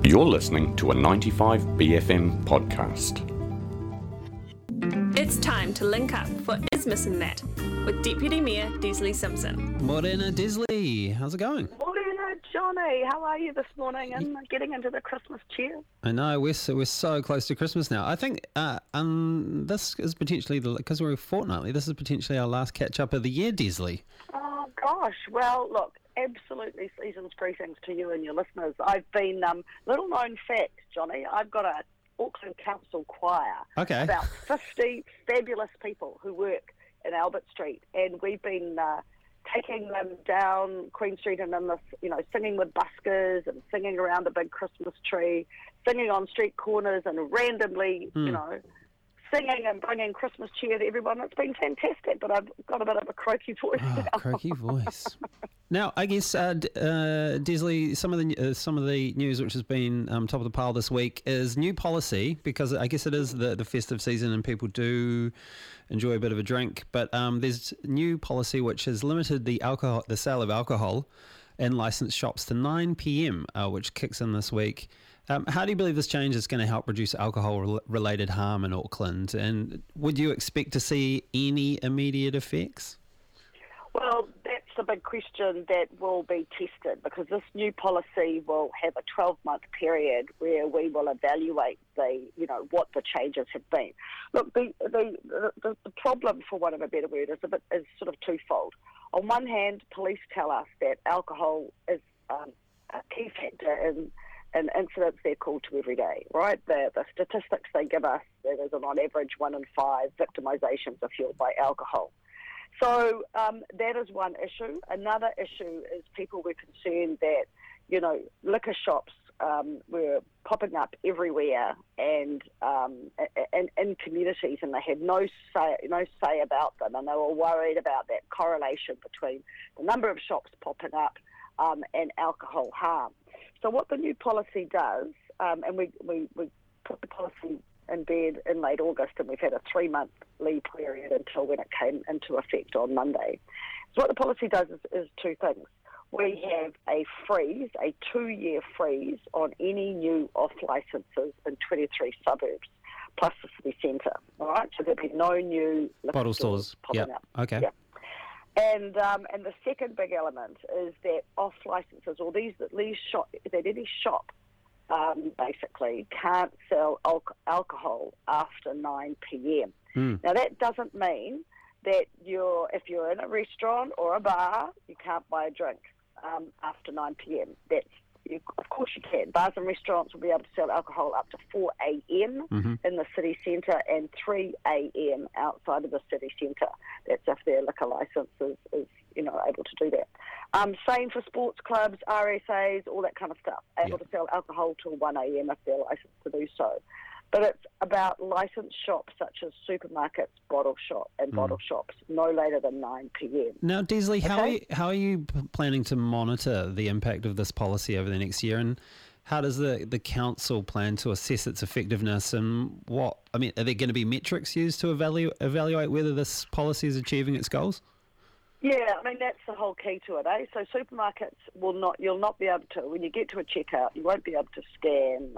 You're listening to a 95BFM podcast. It's time to link up for Is Missing That with Deputy Mayor Desley Simpson. Morena Desley, how's it going? Morena Johnny, how are you this morning and getting into the Christmas cheer? I know, we're so close to Christmas now. I think this is potentially, because we're fortnightly, this is potentially our last catch-up of the year, Desley. Oh, gosh. Well, look, absolutely season's greetings to you and your listeners. I've been, little known fact, Johnny, I've got a Auckland Council choir. Okay. About 50 fabulous people who work in Albert Street, and we've been taking them down Queen Street and in this, singing with buskers and singing around a big Christmas tree, singing on street corners and randomly, singing and bringing Christmas cheer to everyone. It's been fantastic, but I've got a bit of a croaky voice now. Croaky voice. Now, I guess, Desley, some of the news which has been top of the pile this week is new policy, because I guess it is the festive season and people do enjoy a bit of a drink, but there's new policy which has limited the sale of alcohol in licensed shops to 9 p.m, which kicks in this week. How do you believe this change is going to help reduce alcohol-related harm in Auckland? And would you expect to see any immediate effects? Well, that's the big question that will be tested, because this new policy will have a 12-month period where we will evaluate what the changes have been. Look, the problem, for want of a better word, is sort of twofold. On one hand, police tell us that alcohol is a key factor in incidents they're called to every day, right? The statistics they give us, that is on average 1 in 5 victimisations are fueled by alcohol. So that is one issue. Another issue is people were concerned that, liquor shops were popping up everywhere and in communities, and they had no say about them, and they were worried about that correlation between the number of shops popping up and alcohol harm. So what the new policy does, and we put the policy in bed in late August, and we've had a 3-month lead period until when it came into effect on Monday. So what the policy does is two things. We have a 2-year freeze on any new off licences in 23 suburbs, plus the city centre. All right, so there'll be no new bottle stores popping up. Okay. Yep. And the second big element is that off licences, or any shop basically can't sell alcohol after 9 p.m. Now that doesn't mean that if you're in a restaurant or a bar, you can't buy a drink after 9 p.m. Of course you can. Bars and restaurants will be able to sell alcohol up to 4 a.m. in the city centre and 3 a.m. outside of the city centre. That's if their liquor licence is able to do that. Same for sports clubs, RSAs, all that kind of stuff. Able to sell alcohol till 1 a.m. if they're licensed to do so. But it's about licensed shops such as supermarkets, bottle shops, no later than 9 p.m. Now, Desley, how are you planning to monitor the impact of this policy over the next year, and how does the council plan to assess its effectiveness, and are there going to be metrics used to evaluate whether this policy is achieving its goals? Yeah, that's the whole key to it, eh? So supermarkets you'll not be able to, when you get to a checkout, you won't be able to scan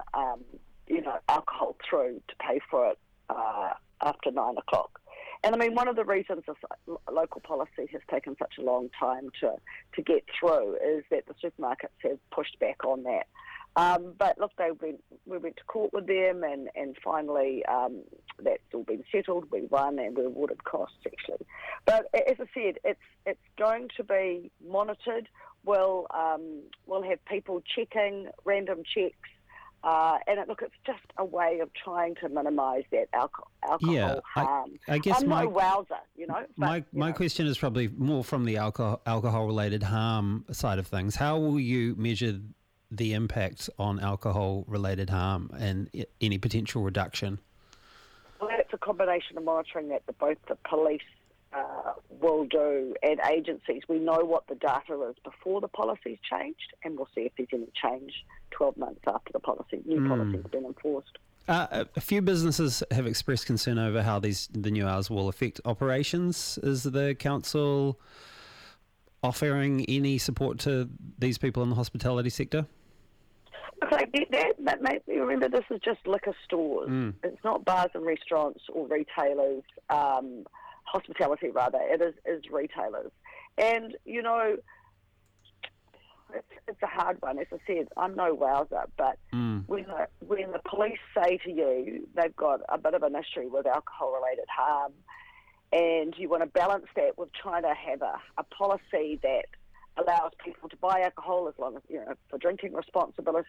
alcohol through to pay for it after 9 o'clock. And one of the reasons this local policy has taken such a long time to get through is that the supermarkets have pushed back on that. But look, we went to court with them, and finally that's all been settled. We won and we awarded costs, actually. But as I said, it's going to be monitored. We'll have people checking, random checks. It's just a way of trying to minimise that alcohol harm. I guess I'm no wowser, My question is probably more from the alcohol-related harm side of things. How will you measure the impact on alcohol-related harm and any potential reduction? Well, that's a combination of monitoring that both the police will do and agencies. We know what the data is before the policy's changed, and we'll see if there's any change 12 months after the new policy has been enforced. A few businesses have expressed concern over how the new hours will affect operations. Is the council offering any support to these people in the hospitality sector? Okay, That makes me remember this is just liquor stores. It's not bars and restaurants or retailers, hospitality rather. It is retailers. And, you know, it's a hard one. As I said, I'm no wowser, but when the police say to you they've got a bit of an issue with alcohol-related harm, and you want to balance that with trying to have a policy that allows people to buy alcohol as long as, you know, for drinking responsibly,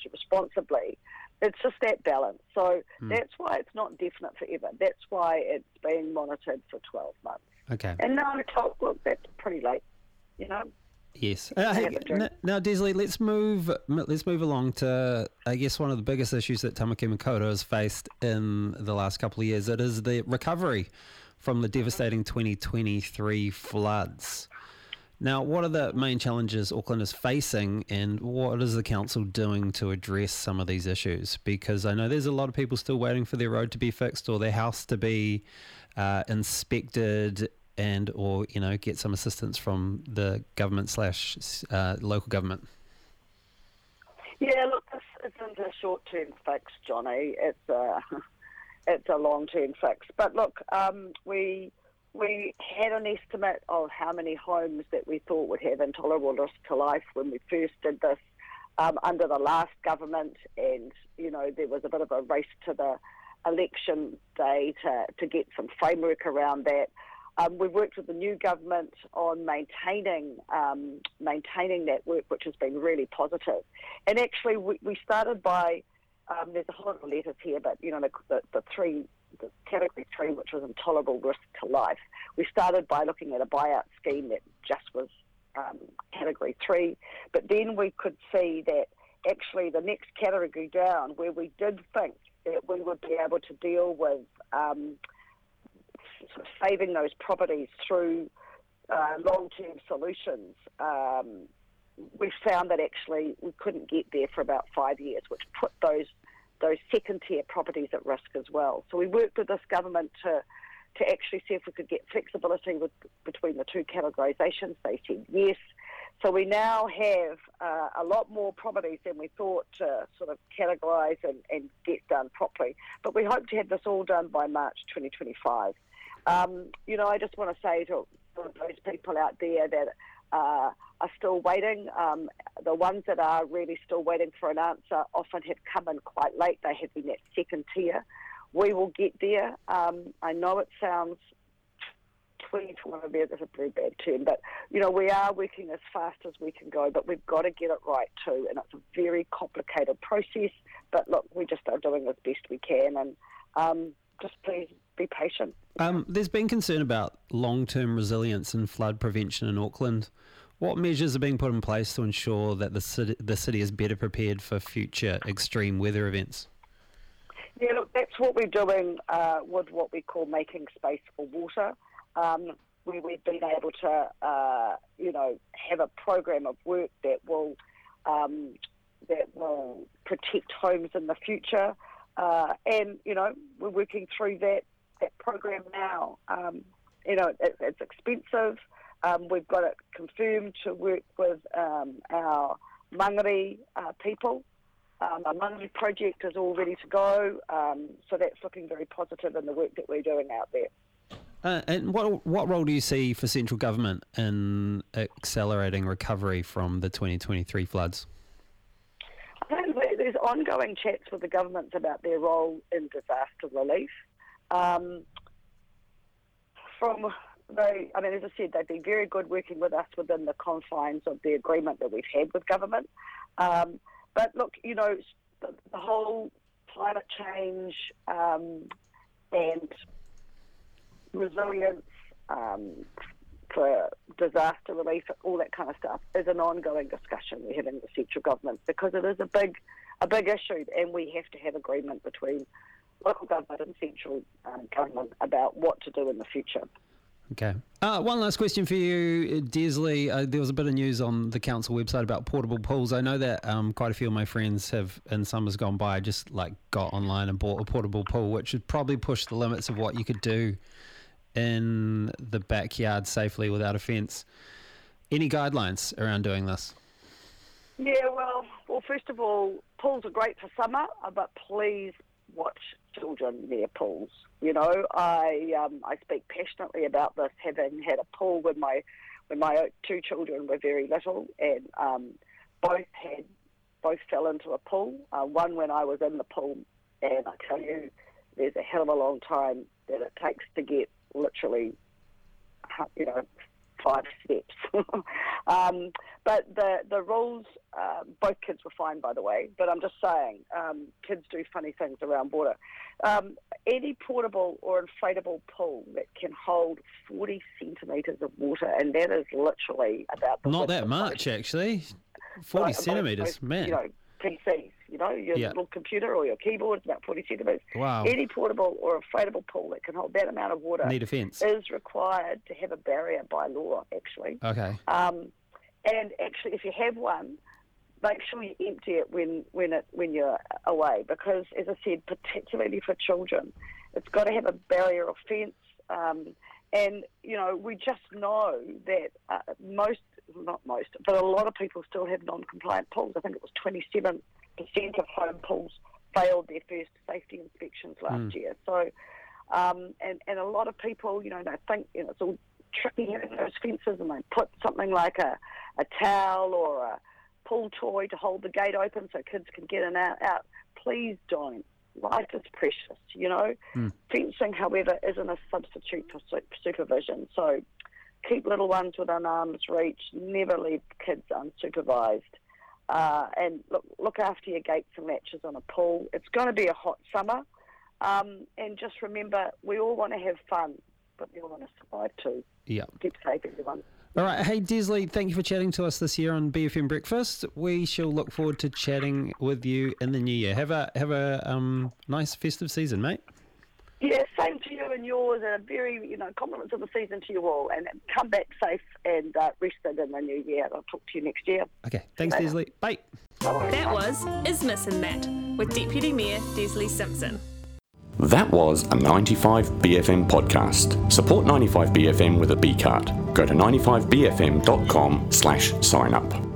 it's just that balance. So that's why it's not definite forever. That's why it's being monitored for 12 months. Okay. And 9 o'clock, look, that's pretty late, you know. Yes. Now, Desley, let's move along to, I guess, one of the biggest issues that Tamaki Makaurau has faced in the last couple of years. It is the recovery from the devastating 2023 floods. Now, what are the main challenges Auckland is facing, and what is the council doing to address some of these issues? Because I know there's a lot of people still waiting for their road to be fixed or their house to be inspected, and or, you know, get some assistance from the government / local government. Yeah, look, this isn't a short-term fix, Johnny. It's a long-term fix. But look, we had an estimate of how many homes that we thought would have intolerable risk to life when we first did this under the last government, and, you know, there was a bit of a race to the election day to get some framework around that. We've worked with the new government on maintaining that work, which has been really positive. And actually, we started by there's a whole lot of letters here, but, you know, the category 3, which was intolerable risk to life. We started by looking at a buyout scheme that just was category 3, but then we could see that actually the next category down, where we did think that we would be able to deal with sort of saving those properties through long-term solutions, we found that actually we couldn't get there for about 5 years, which put those second-tier properties at risk as well. So we worked with this government to actually see if we could get flexibility between the two categorisations. They said yes. So we now have a lot more properties than we thought to sort of categorise and get done properly. But we hope to have this all done by March 2025. You know, I just want to say to those people out there that are still waiting, the ones that are really still waiting for an answer often have come in quite late. They have been that second tier. We will get there. I know it sounds that's a very bad term, but, you know, we are working as fast as we can go, but we've got to get it right too, and it's a very complicated process. But look, we just are doing as best we can, and just please be patient. There's been concern about long-term resilience and flood prevention in Auckland. What measures are being put in place to ensure that the city is better prepared for future extreme weather events? Yeah, look, that's what we're doing with what we call making space for water, where we've been able to, you know, have a program of work that will protect homes in the future. And, you know, we're working through that program now. You know, it's expensive. We've got it confirmed to work with our Mangere people. Our Mangere project is all ready to go. So that's looking very positive in the work that we're doing out there. And what role do you see for central government in accelerating recovery from the 2023 floods? I think there's ongoing chats with the governments about their role in disaster relief. As I said, they've been very good working with us within the confines of the agreement that we've had with government. But look, you know, the whole climate change and resilience for disaster relief, all that kind of stuff, is an ongoing discussion we're having with central government, because it is a big issue, and we have to have agreement between local government and central government about what to do in the future. Okay. One last question for you, Desley. There was a bit of news on the council website about portable pools. I know that quite a few of my friends have, in summers gone by, just like got online and bought a portable pool, which would probably push the limits of what you could do in the backyard safely without a fence. Any guidelines around doing this? Yeah, well, Well, first of all, pools are great for summer, but please watch children near pools. You know, I speak passionately about this, having had a pool when my two children were very little, and both fell into a pool. One when I was in the pool, and I tell you, there's a hell of a long time that it takes to get literally, 5 steps. But the rules, both kids were fine, by the way, but I'm just saying, kids do funny things around water. Any portable or inflatable pool that can hold 40 centimetres of water, and that is literally about the Not width that of much, actually. 40 centimetres, man. PCs, your little computer or your keyboard is about 40 centimetres. Wow. Any portable or inflatable pool that can hold that amount of water Need a fence. is required to have a barrier by law, actually. Okay. And actually, if you have one, make sure you empty it when you're away, because, as I said, particularly for children, it's got to have a barrier or fence. And, we just know that not most, but a lot of people still have non-compliant pools. I think it was 27% of home pools failed their first safety inspections last year. So, and a lot of people, they think, it's all tricky having those fences, and they put something like a towel or a pool toy to hold the gate open so kids can get in and out. Please don't. Life is precious, Fencing, however, isn't a substitute for supervision. So keep little ones within arm's reach. Never leave kids unsupervised. And look after your gates and latches on a pool. It's going to be a hot summer. And just remember, we all want to have fun, but we all want to survive too. Yeah. Keep safe, everyone. All right. Hey, Desley, thank you for chatting to us this year on BFM Breakfast. We shall look forward to chatting with you in the new year. Have a nice festive season, mate. Yeah, same to you and yours, and a very, compliments of the season to you all. And come back safe and rested in the new year. I'll talk to you next year. Okay. Thanks, Desley. Bye. That was Isthmus and That with Deputy Mayor Desley Simpson. That was a 95BFM podcast. Support 95BFM with a B card. Go to 95bfm.com/sign up.